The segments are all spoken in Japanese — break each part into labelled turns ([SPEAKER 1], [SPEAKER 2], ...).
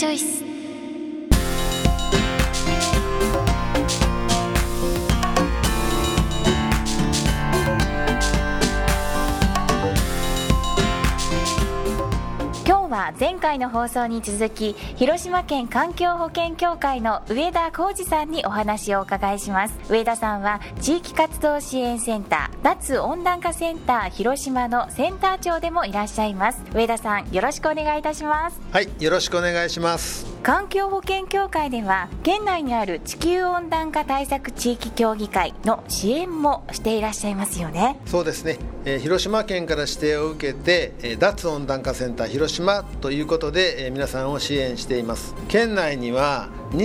[SPEAKER 1] ョイス。今日は前回の放送に続き、広島県環境保険協会の上田浩二さんにお話をお伺いします。上田さんは地域活動支援センター脱温暖化センター広島のセンター長でもいらっしゃいます。上田さん、よろしくお願いいたします。
[SPEAKER 2] はい、よろしくお願いします。
[SPEAKER 1] 環境保険協会では県内にある地球温暖化対策地域協議会の支援もしていらっしゃいますよね。
[SPEAKER 2] そうですね、広島県から指定を受けて、脱温暖化センター広島ということで、皆さんを支援しています。県内には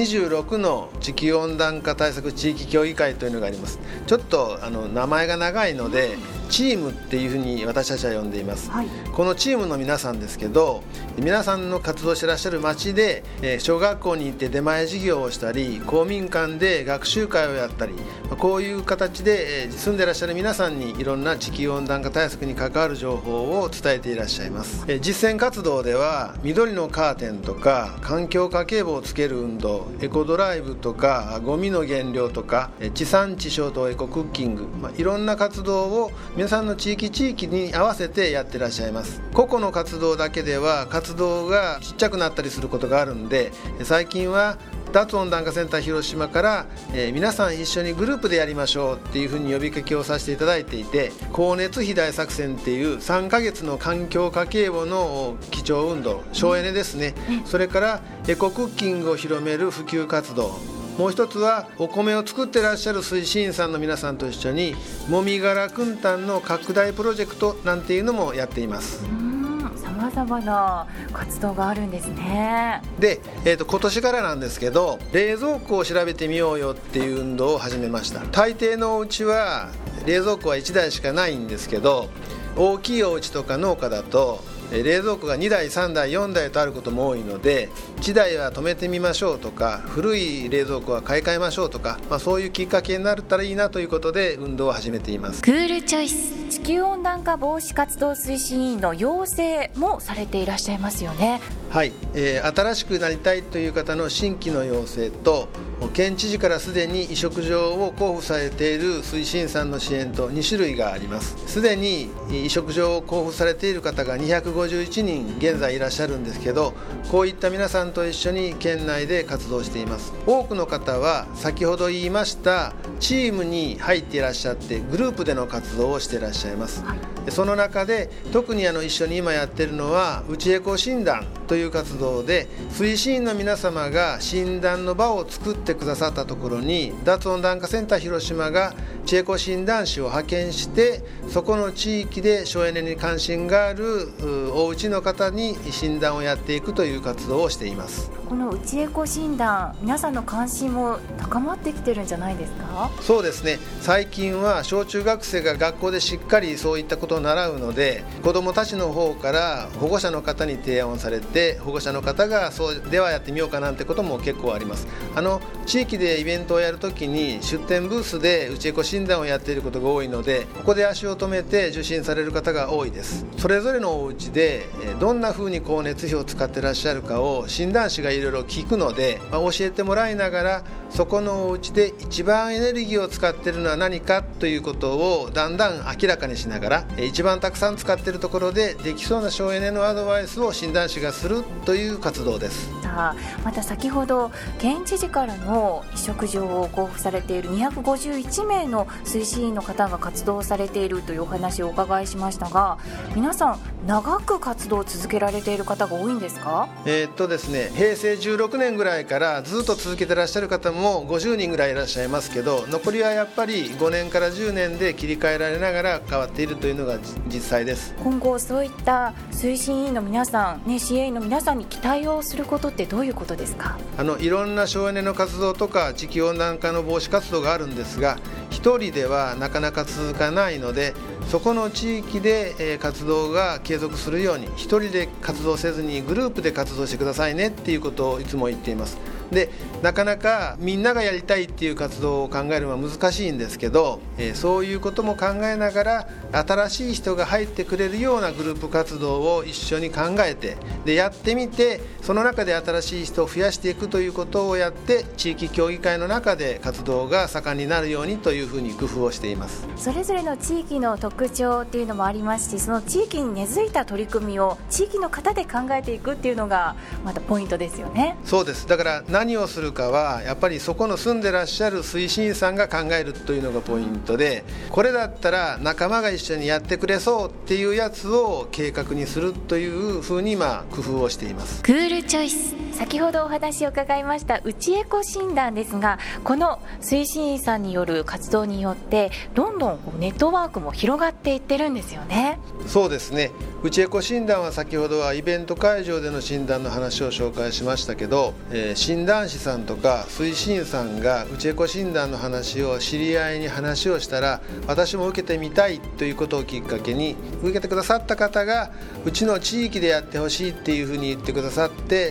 [SPEAKER 2] 26の地球温暖化対策地域協議会というのがあります。ちょっと名前が長いので、チームっていうふうに私たちは呼んでいます、はい、このチームの皆さんですけど、皆さんの活動してらっしゃる町で、小学校に行って出前授業をしたり、公民館で学習会をやったり、こういう形で、住んでらっしゃる皆さんにいろんな地球温暖化対策に関わる情報を伝えていらっしゃいます。実践活動では緑のカーテンとか環境家計簿をつける運動、エコドライブとかゴミの減量とか地産地消とエコクッキング、いろんな活動を皆さんの地域に合わせてやってらっしゃいます。個々の活動だけでは活動がちっちゃくなったりすることがあるんで、最近は脱温暖化センター広島から、皆さん一緒にグループでやりましょうっていうふうに呼びかけをさせていただいていて、光熱費大作戦っていう3ヶ月の環境家計簿の基調運動、省エネですね、それからエコクッキングを広める普及活動、もう一つはお米を作ってらっしゃる推進員さんの皆さんと一緒にもみ殻くん炭の拡大プロジェクトなんていうのもやっています。
[SPEAKER 1] 様々な活動があるんですね。
[SPEAKER 2] で、今年からなんですけど、冷蔵庫を調べてみようよっていう運動を始めました。大抵のお家は冷蔵庫は1台しかないんですけど、大きいお家とか農家だと冷蔵庫が2台3台4台とあることも多いので、1台は止めてみましょうとか、古い冷蔵庫は買い替えましょうとか、そういうきっかけになったらいいなということで運動を始めています。
[SPEAKER 1] クールチョイス。地球温暖化防止活動推進委員の養成もされていらっしゃいますよね。
[SPEAKER 2] はい、新しくなりたいという方の新規の要請と、県知事からすでに委嘱状を交付されている推進さんの支援と2種類があります。すでに委嘱状を交付されている方が251人現在いらっしゃるんですけど、こういった皆さんと一緒に県内で活動しています。多くの方は先ほど言いましたチームに入っていらっしゃってグループでの活動をしていらっしゃいます、はい、その中で特に一緒に今やっているのはうちエコ診断という活動で、推進員の皆様が診断の場を作ってくださったところに脱温暖化センター広島が地エコ診断士を派遣して、そこの地域で省エネに関心があるお家の方に診断をやっていくという活動をしています。
[SPEAKER 1] このうちエコ診断、皆さんの関心も高まってきてるんじゃないですか？
[SPEAKER 2] そうですね、最近は小中学生が学校でしっかりそういったことを習うので、子どもたちの方から保護者の方に提案をされて、保護者の方がそうではやってみようかなんてことも結構あります。地域でイベントをやるときに出店ブースでうちエコ診断をやっていることが多いので、ここで足を止めて受診される方が多いです。それぞれのお家でどんな風に光熱費を使ってらっしゃるかを診断士がいろいろ聞くので、教えてもらいながら、そこのお家で一番エネルギーを使っているのは何かということをだんだん明らかにしながら、一番たくさん使っているところでできそうな省エネのアドバイスを診断士がするという活動です。
[SPEAKER 1] また先ほど県知事からの委嘱状を交付されている251名の推進員の方が活動されているというお話をお伺いしましたが、皆さん長く活動を続けられている方が多いんですか？
[SPEAKER 2] ですね、平成16年ぐらいからずっと続けてらっしゃる方も50人ぐらいいらっしゃいますけど、残りはやっぱり5年から10年で切り替えられながら変わっているというのが実際です。
[SPEAKER 1] 今後そういった推進員の皆さん、支援員の皆さんに期待をすることってどういうことですか？
[SPEAKER 2] いろんな省エネの活動とか地球温暖化の防止活動があるんですが、一人ではなかなか続かないので、そこの地域で活動が継続するように、一人で活動せずにグループで活動してくださいねっていうことをいつも言っています。 でなかなかみんながやりたいっていう活動を考えるのは難しいんですけど、そういうことも考えながら新しい人が入ってくれるようなグループ活動を一緒に考えて、でやってみて、その中で新しい人を増やしていくということをやって、地域協議会の中で活動が盛んになるようにというふうに工夫をしています。
[SPEAKER 1] それぞれの地域の特徴っていうのもありますし、その地域に根付いた取り組みを地域の方で考えていくっていうのがまたポイントですよね。
[SPEAKER 2] そうです。だから何をするかはやっぱりそこの住んでらっしゃる推進員さんが考えるというのがポイントで、これだったら仲間が一緒にやってくれそうっていうやつを計画にするというふうに今工夫をしています。
[SPEAKER 1] クールチョイス、先ほどお話を伺いました内エコ診断ですが、この推進員さんによる活動によってどんどんネットワークも広がっていってるんですよね。
[SPEAKER 2] そうですね。内エコ診断は先ほどはイベント会場での診断の話を紹介しましたけど、診断士さんとか推進員さんが内エコ診断の話を知り合いに話をしたら、私も受けてみたいということをきっかけに受けてくださった方が、うちの地域でやってほしいっていうふうに言ってくださって、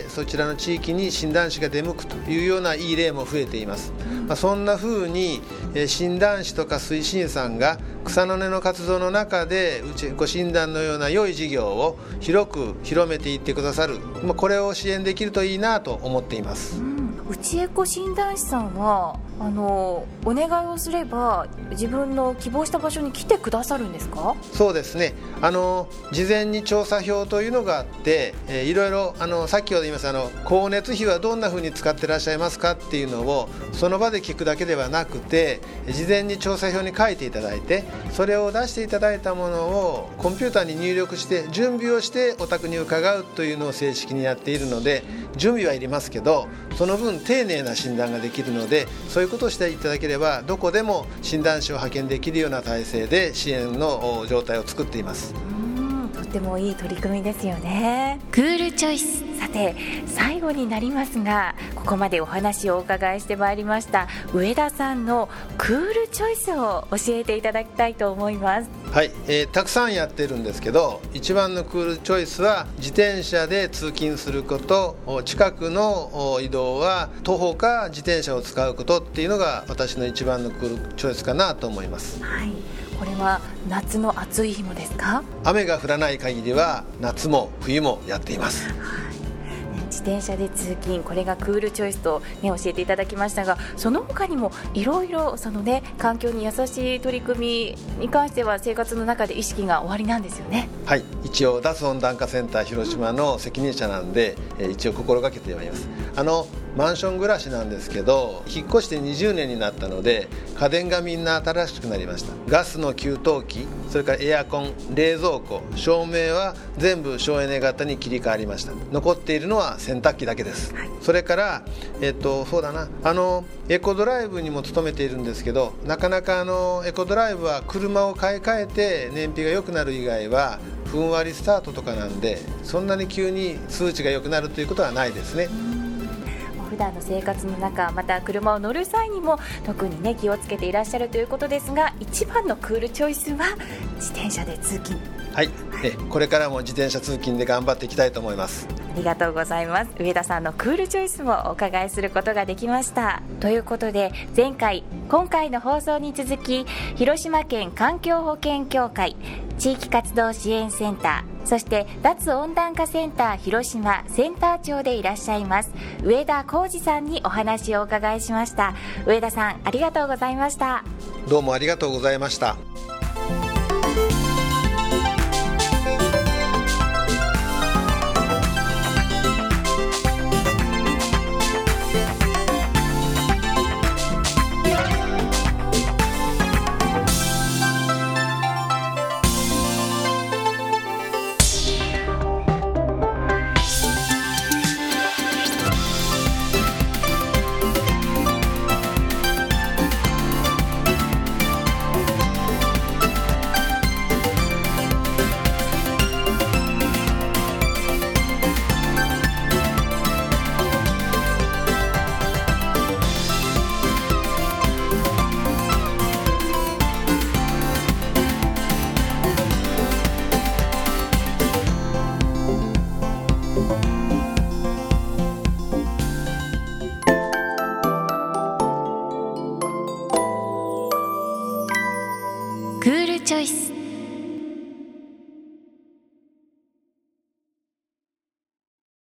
[SPEAKER 2] そちらの地域に診断士が出向くというようないい例も増えています。そんなふうに診断士とか推進員さんが草の根の活動の中で内エコ診断のような良い事業を広く広めていってくださる、これを支援できるといいなと思っています。
[SPEAKER 1] 内エコ診断士さんはお願いをすれば自分の希望した場所に来てくださるんですか？
[SPEAKER 2] そうですね。事前に調査票というのがあって、いろいろ先ほど言いました光熱費はどんなふうに使ってらっしゃいますかっていうのをその場で聞くだけではなくて、事前に調査票に書いていただいて、それを出していただいたものをコンピューターに入力して準備をしてお宅に伺うというのを正式にやっているので、準備はいりますけどその分丁寧な診断ができるので、そういうことをしていただければどこでも診断士を派遣できるような体制で支援の状態を作っています。
[SPEAKER 1] とってもいい取り組みですよね。クールチョイス。さて最後になりますが、ここまでお話をお伺いしてまいりました上田さんのクールチョイスを教えていただきたいと思います。
[SPEAKER 2] はい、たくさんやってるんですけど、一番のクールチョイスは自転車で通勤すること、近くの移動は徒歩か自転車を使うことっていうのが私の一番のクールチョイスかなと思います。
[SPEAKER 1] はい、これは夏の暑い日もですか？
[SPEAKER 2] 雨が降らない限りは夏も冬もやっています。
[SPEAKER 1] 自転車で通勤、これがクールチョイスと、教えていただきましたが、その他にもいろいろ環境に優しい取り組みに関しては生活の中で意識がおありなんですよね。
[SPEAKER 2] はい、一応脱温暖化センター広島の責任者なんで、一応心がけてはいます。マンション暮らしなんですけど、引っ越して20年になったので家電がみんな新しくなりました。ガスの給湯器、それからエアコン、冷蔵庫、照明は全部省エネ型に切り替わりました。残っているのは洗濯機だけです。それからそうだな、エコドライブにも勤めているんですけど、なかなかエコドライブは車を買い替えて燃費が良くなる以外はふんわりスタートとかなんで、そんなに急に数値が良くなるということはないですね。
[SPEAKER 1] 普段の生活の中、また車を乗る際にも特に気をつけていらっしゃるということですが、一番のクールチョイスは自転車で通勤。
[SPEAKER 2] はい、これからも自転車通勤で頑張っていきたいと思います。
[SPEAKER 1] ありがとうございます。上田さんのクールチョイスもお伺いすることができました。ということで今回の放送に続き、広島県環境保険協会地域活動支援センター、そして脱温暖化センター広島センター長でいらっしゃいます上田浩二さんにお話をお伺いしました。上田さん、ありがとうございました。
[SPEAKER 2] どうもありがとうございました。